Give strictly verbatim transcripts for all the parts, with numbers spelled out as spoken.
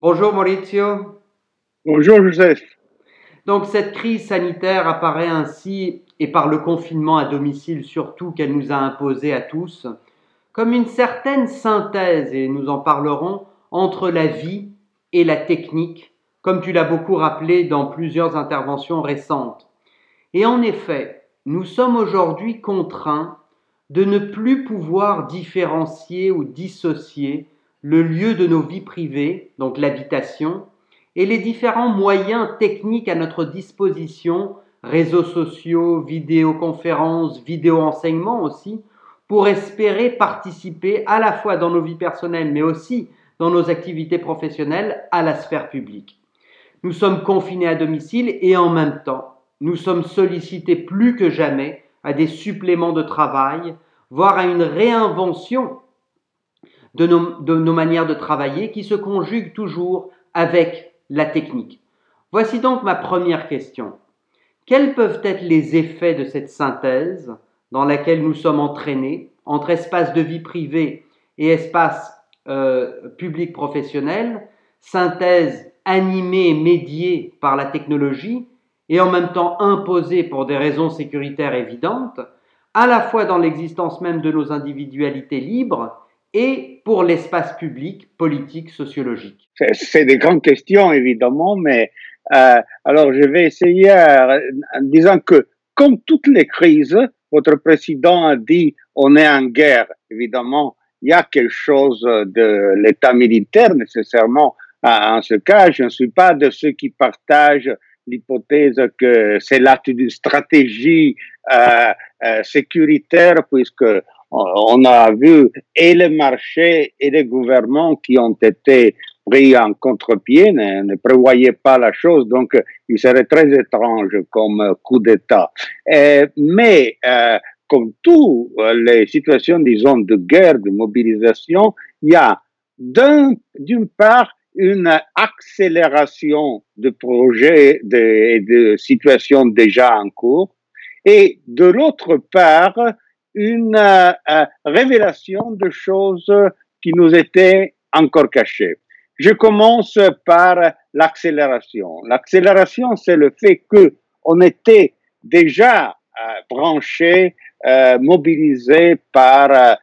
Bonjour Maurizio. Bonjour Joseph. Donc cette crise sanitaire apparaît ainsi, et par le confinement à domicile surtout qu'elle nous a imposé à tous, comme une certaine synthèse, et nous en parlerons, entre la vie et la technique, comme tu l'as beaucoup rappelé dans plusieurs interventions récentes. Et en effet, nous sommes aujourd'hui contraints de ne plus pouvoir différencier ou dissocier le lieu de nos vies privées, donc l'habitation, et les différents moyens techniques à notre disposition, réseaux sociaux, vidéoconférences, vidéo-enseignements aussi, pour espérer participer à la fois dans nos vies personnelles, mais aussi dans nos activités professionnelles à la sphère publique. Nous sommes confinés à domicile et en même temps, nous sommes sollicités plus que jamais à des suppléments de travail, voire à une réinvention de nos, de nos manières de travailler qui se conjuguent toujours avec la technique. Voici donc ma première question. Quels peuvent être les effets de cette synthèse dans laquelle nous sommes entraînés entre espace de vie privée et espace euh, public professionnel, synthèse animée et médiée par la technologie et en même temps imposée pour des raisons sécuritaires évidentes, à la fois dans l'existence même de nos individualités libres et pour l'espace public, politique, sociologique. C'est des grandes questions, évidemment, mais euh, alors je vais essayer euh, en disant que, comme toutes les crises, votre président a dit on est en guerre. Évidemment, il y a quelque chose de l'État militaire nécessairement en ce cas. Je ne suis pas de ceux qui partagent l'hypothèse que c'est l'acte d'une stratégie euh, euh, sécuritaire, puisque on a vu et les marchés et les gouvernements qui ont été pris en contre-pied, ne, ne prévoyaient pas la chose, donc il serait très étrange comme coup d'État. Et, mais euh, comme toutes les situations, disons, de guerre, de mobilisation, il y a d'un, d'une part une accélération de projets et de, de situations déjà en cours, et de l'autre part, une euh, révélation de choses qui nous étaient encore cachées. Je commence par l'accélération. L'accélération, c'est le fait que on était déjà euh, branché, euh, mobilisé par euh,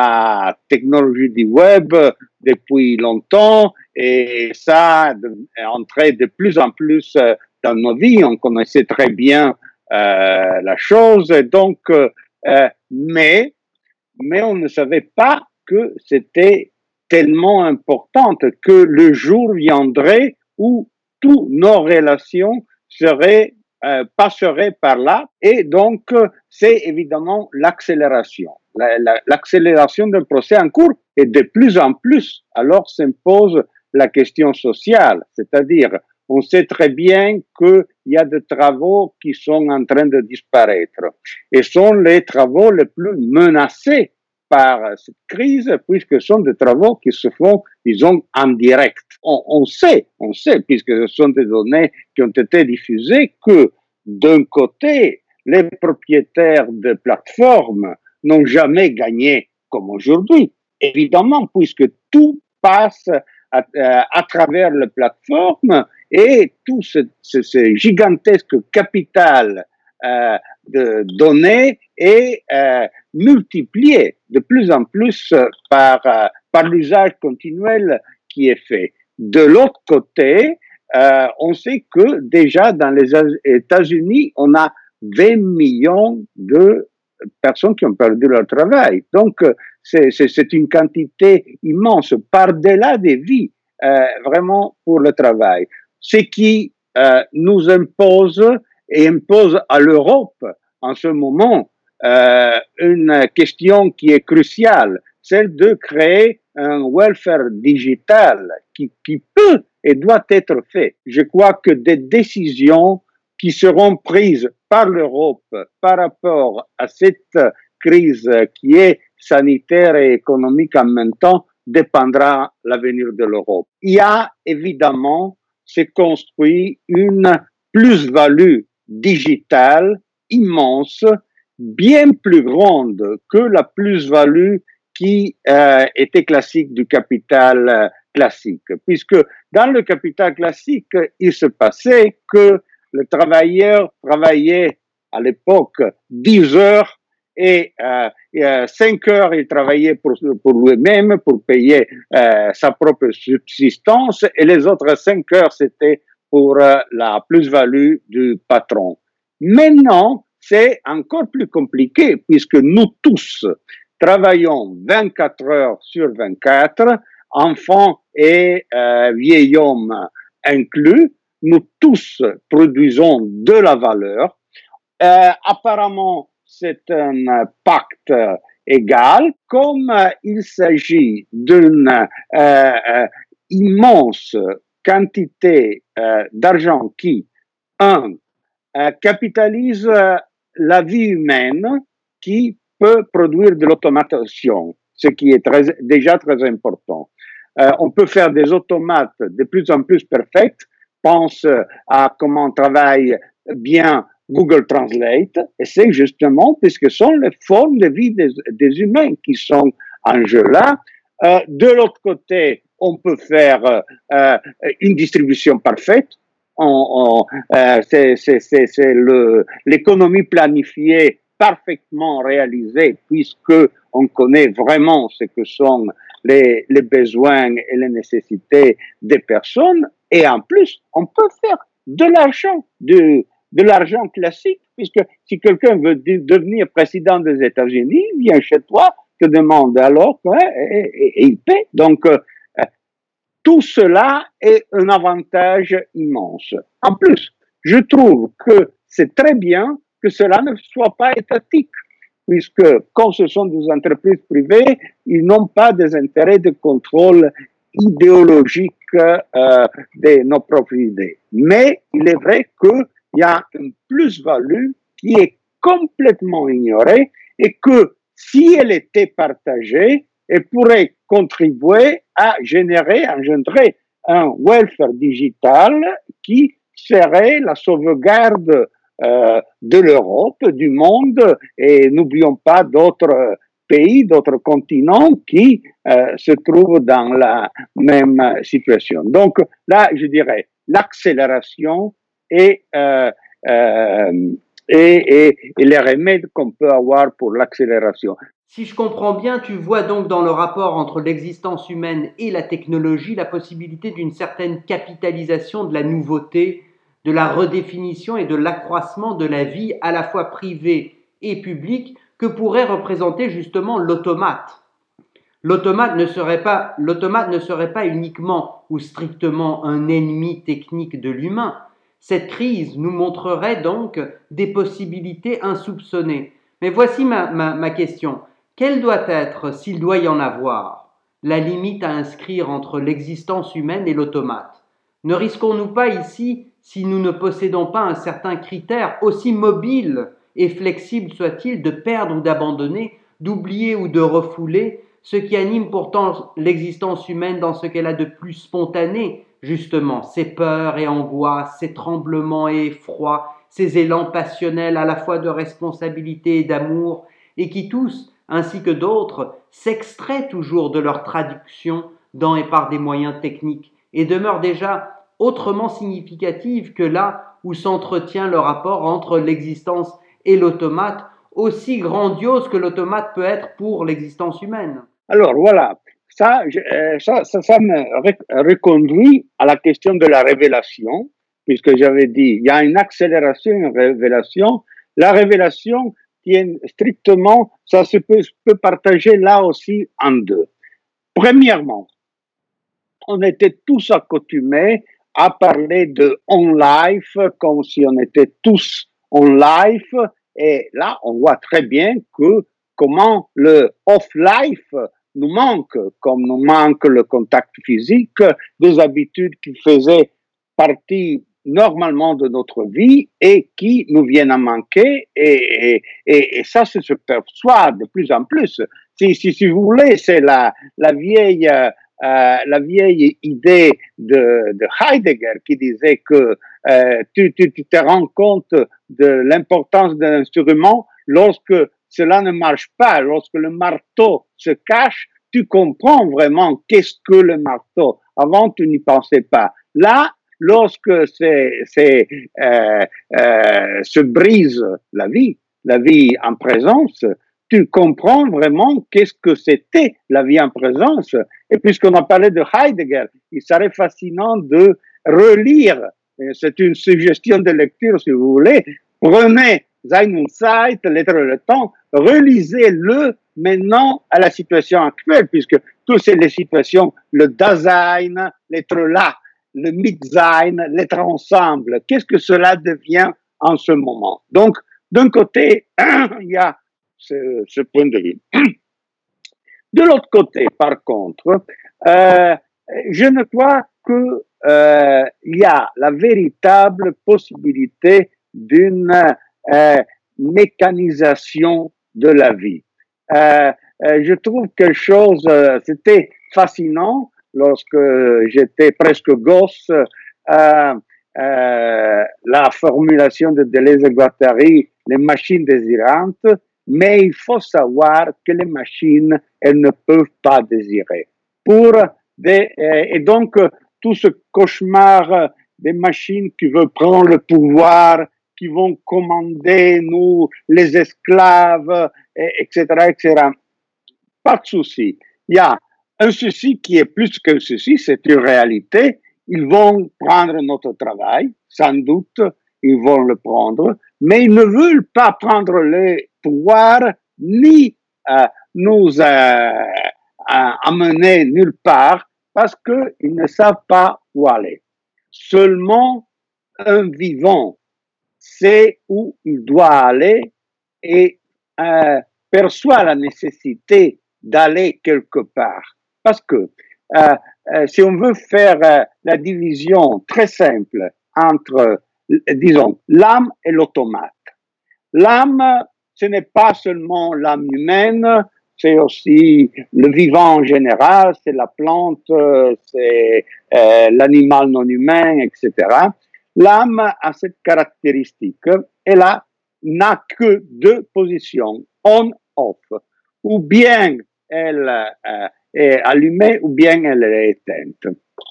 la technologie du web depuis longtemps, et ça est entré de plus en plus dans nos vies. On connaissait très bien euh, la chose, et donc euh, euh, mais, mais on ne savait pas que c'était tellement importante, que le jour viendrait où toutes nos relations seraient, euh, passeraient par là. Et donc, c'est évidemment l'accélération. La, la, l'accélération d'un procès en cours, et de plus en plus, alors s'impose la question sociale, c'est-à-dire on sait très bien qu'il y a des travaux qui sont en train de disparaître et sont les travaux les plus menacés par cette crise, puisque ce sont des travaux qui se font, disons, en direct. On, on sait, on sait, puisque ce sont des données qui ont été diffusées, que d'un côté, les propriétaires de plateformes n'ont jamais gagné comme aujourd'hui, évidemment, puisque tout passe à, à, à travers les plateformes, et tout ce, ce, ce gigantesque capital euh, de données est euh, multiplié de plus en plus par, euh, par l'usage continuel qui est fait. De l'autre côté, euh, on sait que déjà dans les États-Unis, on a vingt millions de personnes qui ont perdu leur travail. Donc, c'est, c'est, c'est une quantité immense, par-delà des vies, euh, vraiment pour le travail. Ce qui euh, nous impose et impose à l'Europe en ce moment euh, une question qui est cruciale, celle de créer un welfare digital qui, qui peut et doit être fait. Je crois que des décisions qui seront prises par l'Europe par rapport à cette crise qui est sanitaire et économique en même temps dépendra l'avenir de l'Europe. Il y a évidemment s'est construit une plus-value digitale immense, bien plus grande que la plus-value qui euh, était classique du capital euh, classique, puisque dans le capital classique, il se passait que le travailleur travaillait à l'époque dix heures et, euh, et euh, cinq heures il travaillait pour, pour lui-même, pour payer euh, sa propre subsistance, et les autres cinq heures c'était pour euh, la plus-value du patron. Maintenant, c'est encore plus compliqué puisque nous tous travaillons vingt-quatre heures sur vingt-quatre, enfants et euh, vieil hommes inclus, nous tous produisons de la valeur. Euh, apparemment, c'est un pacte égal, comme euh, il s'agit d'une euh, euh, immense quantité euh, d'argent qui, un, euh, capitalise la vie humaine, qui peut produire de l'automatisation, ce qui est très, déjà très important. Euh, on peut faire des automates de plus en plus perfects. Pense à comment travaille bien Google Translate, et c'est justement puisque ce sont les formes de vie des, des humains qui sont en jeu là. Euh, de l'autre côté, on peut faire euh, une distribution parfaite. On, on, euh, c'est, c'est, c'est, c'est le, l'économie planifiée parfaitement réalisée, puisque on connaît vraiment ce que sont les, les besoins et les nécessités des personnes. Et en plus, on peut faire de l'argent, de, de l'argent classique, puisque si quelqu'un veut de, devenir président des États-Unis, il vient chez toi, te demande alors, ouais, et, et, et il paie. Donc, euh, tout cela est un avantage immense. En plus, je trouve que c'est très bien que cela ne soit pas étatique, puisque quand ce sont des entreprises privées, ils n'ont pas des intérêts de contrôle idéologique euh, de nos propres idées. Mais il est vrai qu'il y a une plus-value qui est complètement ignorée et que si elle était partagée, elle pourrait contribuer à générer, engendrer un welfare digital qui serait la sauvegarde euh, de l'Europe, du monde, et n'oublions pas d'autres pays, d'autres continents qui euh, se trouvent dans la même situation. Donc là, je dirais l'accélération et, euh, euh, et, et, et les remèdes qu'on peut avoir pour l'accélération. Si je comprends bien, tu vois donc dans le rapport entre l'existence humaine et la technologie la possibilité d'une certaine capitalisation de la nouveauté, de la redéfinition et de l'accroissement de la vie à la fois privée et publique que pourrait représenter justement l'automate. L'automate ne serait pas, l'automate ne serait pas uniquement ou strictement un ennemi technique de l'humain. Cette crise nous montrerait donc des possibilités insoupçonnées. Mais voici ma, ma, ma question. Quelle doit être, s'il doit y en avoir, la limite à inscrire entre l'existence humaine et l'automate? Ne risquons-nous pas ici, si nous ne possédons pas un certain critère, aussi mobile et flexible soit-il, de perdre ou d'abandonner, d'oublier ou de refouler, ce qui anime pourtant l'existence humaine dans ce qu'elle a de plus spontané, justement, ses peurs et angoisses, ses tremblements et effrois, ses élans passionnels à la fois de responsabilité et d'amour, et qui tous, ainsi que d'autres, s'extraient toujours de leur traduction dans et par des moyens techniques, et demeurent déjà autrement significatives que là où s'entretient le rapport entre l'existence et l'automate, aussi grandiose que l'automate peut être pour l'existence humaine. Alors voilà, ça, ça, ça, ça me reconduit à la question de la révélation, puisque j'avais dit, il y a une accélération, une révélation. La révélation tient strictement, ça se peut, peut partager là aussi en deux. Premièrement, on était tous accoutumés à parler de on life comme si on était tous on life, et là on voit très bien que comment le off life nous manque, comme nous manque le contact physique, des habitudes qui faisaient partie normalement de notre vie et qui nous viennent à manquer, et, et, et ça se perçoit de plus en plus. Si, si, si vous voulez, c'est la, la vieille Euh, la vieille idée de, de Heidegger qui disait que euh, tu, tu, tu te rends compte de l'importance d'un instrument lorsque cela ne marche pas. Lorsque le marteau se cache, tu comprends vraiment qu'est-ce que le marteau. Avant, tu n'y pensais pas. Là, lorsque c'est, c'est, euh, euh, se brise la vie, la vie en présence, tu comprends vraiment qu'est-ce que c'était la vie en présence. Et puisqu'on a parlé de Heidegger, il serait fascinant de relire, c'est une suggestion de lecture si vous voulez, prenez Sein und Zeit, l'être et le temps, relisez-le maintenant à la situation actuelle, puisque toutes ces situations, le Dasein, l'être là, le Mitsein, l'être ensemble, qu'est-ce que cela devient en ce moment? Donc, d'un côté, il y a ce, ce point de vue. De l'autre côté, par contre, euh, je ne crois que euh, il y a la véritable possibilité d'une euh, mécanisation de la vie. Euh, euh, je trouve quelque chose, euh, c'était fascinant lorsque j'étais presque gosse, euh, euh, la formulation de Deleuze et Guattari, les machines désirantes, mais il faut savoir que les machines, elles ne peuvent pas désirer. Pour des, et donc, tout ce cauchemar des machines qui veulent prendre le pouvoir, qui vont commander nous, les esclaves, et cetera, et cetera. Pas de souci. Il y a un souci qui est plus qu'un souci, c'est une réalité. Ils vont prendre notre travail, sans doute, ils vont le prendre, mais ils ne veulent pas prendre le pouvoir ni euh, nous euh, amener nulle part parce qu'ils ne savent pas où aller. Seulement un vivant sait où il doit aller et euh, perçoit la nécessité d'aller quelque part. Parce que euh, euh, si on veut faire euh, la division très simple entre, disons, l'âme et l'automate. L'âme, ce n'est pas seulement l'âme humaine, c'est aussi le vivant en général, c'est la plante, c'est euh, l'animal non humain, et cetera. L'âme a cette caractéristique, elle a, n'a que deux positions, on-off, ou bien elle euh, est allumée ou bien elle est éteinte.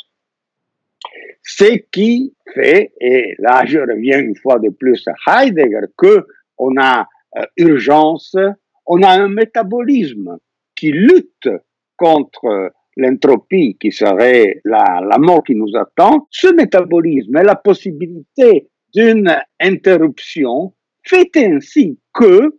Ce qui fait, et là je reviens une fois de plus à Heidegger, qu'on a euh, urgence, on a un métabolisme qui lutte contre l'entropie qui serait la, la mort qui nous attend. Ce métabolisme et la possibilité d'une interruption fait ainsi que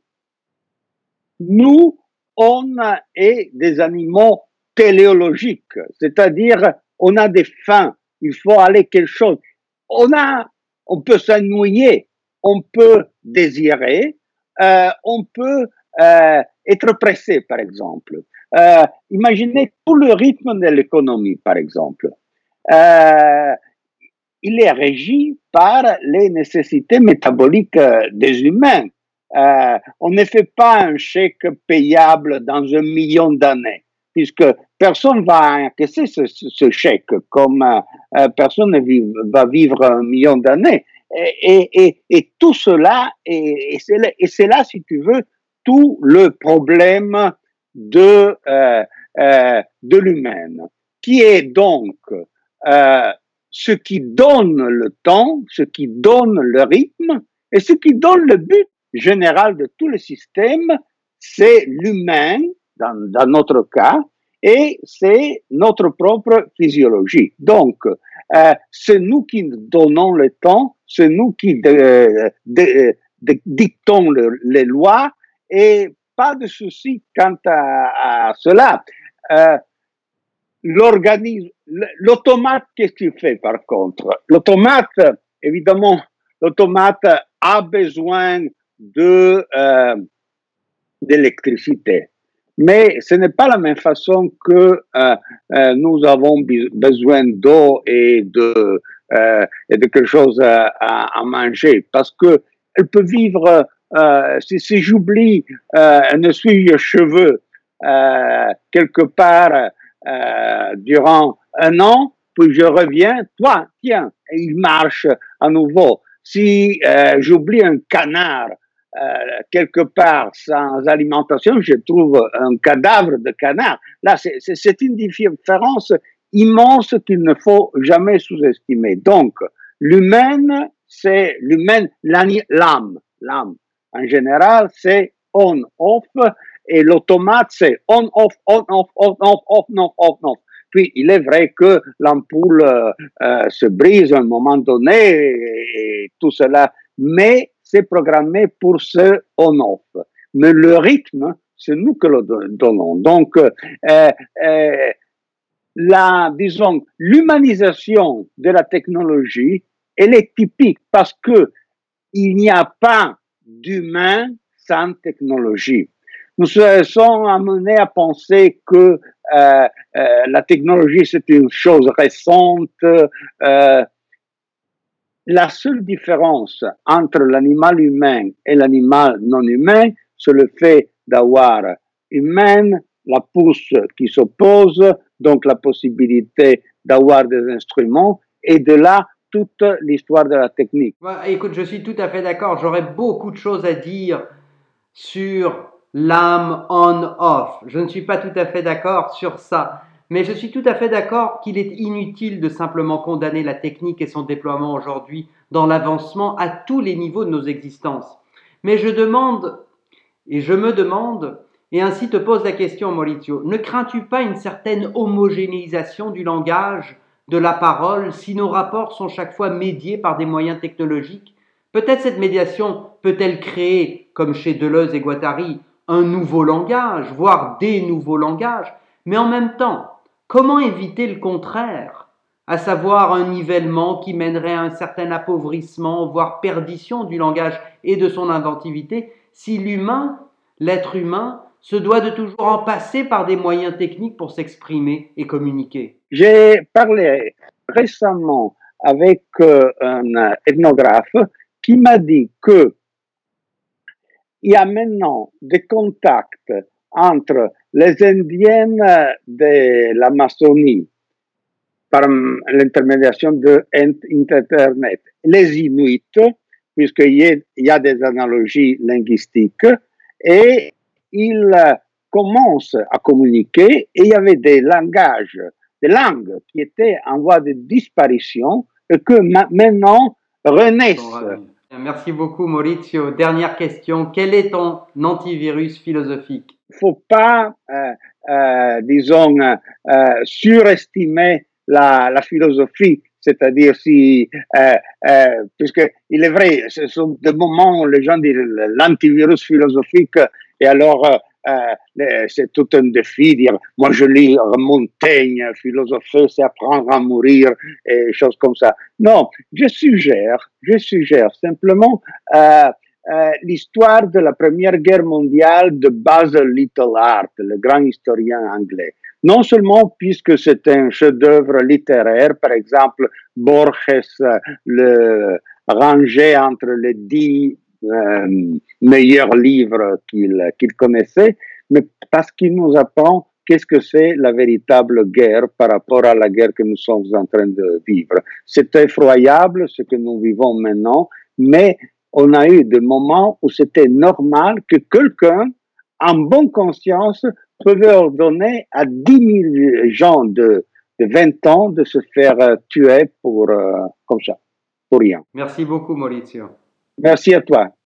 nous, on est des animaux téléologiques, c'est-à-dire on a des fins, il faut aller quelque chose. On a, on peut s'ennuyer, on peut désirer, euh, on peut euh, être pressé, par exemple. Euh, imaginez tout le rythme de l'économie, par exemple. Euh, il est régi par les nécessités métaboliques des humains. Euh, on ne fait pas un chèque payable dans un million d'années, puisque personne va encaisser ce, ce, ce chèque, comme euh, personne ne vive, va vivre un million d'années. Et, et, et, et tout cela, et, et, c'est là, et c'est là, si tu veux, tout le problème de, euh, euh, de l'humaine, qui est donc euh, ce qui donne le temps, ce qui donne le rythme, et ce qui donne le but général de tout le système, c'est l'humain, dans, dans notre cas, et c'est notre propre physiologie. Donc, euh, c'est nous qui donnons le temps, c'est nous qui de, de, de, dictons le, les lois, et pas de souci quant à, à cela. Euh, l'organisme, l'automate, qu'est-ce qu'il fait par contre? L'automate, évidemment, l'automate a besoin de euh, d'électricité, mais ce n'est pas la même façon que euh, euh, nous avons besoin d'eau et de euh, et de quelque chose à, à, à manger, parce que elle peut vivre. Euh, si, si j'oublie euh, un essuie-cheveux euh, quelque part euh, durant un an, puis je reviens, toi, tiens, et il marche à nouveau. Si euh, j'oublie un canard euh, quelque part sans alimentation, je trouve un cadavre de canard. Là, c'est une différence immense qu'il ne faut jamais sous-estimer. Donc, l'humaine, c'est l'humaine, l'âme, l'âme. En général, c'est on-off, et l'automate, c'est on-off, on-off, on-off, on-off, on-off. Puis, il est vrai que l'ampoule euh, se brise à un moment donné et, et tout cela, mais c'est programmé pour ce on-off. Mais le rythme, c'est nous que le donnons. Donc, euh, euh, la, disons, l'humanisation de la technologie, elle est typique parce que il n'y a pas d'humain sans technologie. Nous sommes amenés à penser que euh, euh, la technologie, c'est une chose récente. Euh, la seule différence entre l'animal humain et l'animal non humain, c'est le fait d'avoir humaine, la pousse qui s'oppose, donc la possibilité d'avoir des instruments, et de là, toute l'histoire de la technique. Ouais, écoute, je suis tout à fait d'accord. J'aurais beaucoup de choses à dire sur l'âme on-off. Je ne suis pas tout à fait d'accord sur ça. Mais je suis tout à fait d'accord qu'il est inutile de simplement condamner la technique et son déploiement aujourd'hui dans l'avancement à tous les niveaux de nos existences. Mais je demande, et je me demande, et ainsi te pose la question, Maurizio, ne crains-tu pas une certaine homogénéisation du langage, de la parole, si nos rapports sont chaque fois médiés par des moyens technologiques? Peut-être cette médiation peut-elle créer, comme chez Deleuze et Guattari, un nouveau langage, voire des nouveaux langages, mais en même temps, comment éviter le contraire, à savoir un nivellement qui mènerait à un certain appauvrissement, voire perdition du langage et de son inventivité, si l'humain, l'être humain, se doit de toujours en passer par des moyens techniques pour s'exprimer et communiquer? J'ai parlé récemment avec euh, un ethnographe qui m'a dit que il y a maintenant des contacts entre les Indiennes de l'Amazonie par l'intermédiation de Internet, les Inuits, puisqu'il y a des analogies linguistiques, et ils commencent à communiquer, et il y avait des langages, des langues qui étaient en voie de disparition et que maintenant renaissent. Merci beaucoup, Maurizio. Dernière question. Quel est ton antivirus philosophique? Il ne faut pas, euh, euh, disons, euh, surestimer la, la philosophie, c'est-à-dire si, euh, euh, puisqu'il est vrai, ce sont des moments où les gens disent l'antivirus philosophique, et alors euh, euh, c'est tout un défi, dire moi je lis Montaigne, philosopher c'est apprendre à mourir, et choses comme ça. Non, je suggère, je suggère simplement euh, euh, l'histoire de la Première Guerre mondiale de Basil Little Art, le grand historien anglais. Non seulement puisque c'est un chef-d'œuvre littéraire, par exemple, Borges le rangeait entre les dix euh, meilleurs livres qu'il qu'il connaissait, mais parce qu'il nous apprend qu'est-ce que c'est la véritable guerre par rapport à la guerre que nous sommes en train de vivre. C'est effroyable ce que nous vivons maintenant, mais on a eu des moments où c'était normal que quelqu'un, en bonne conscience, pouvait ordonner à dix mille gens de, de vingt ans de se faire tuer pour, euh, comme ça, pour rien. Merci beaucoup, Maurizio. Merci à toi.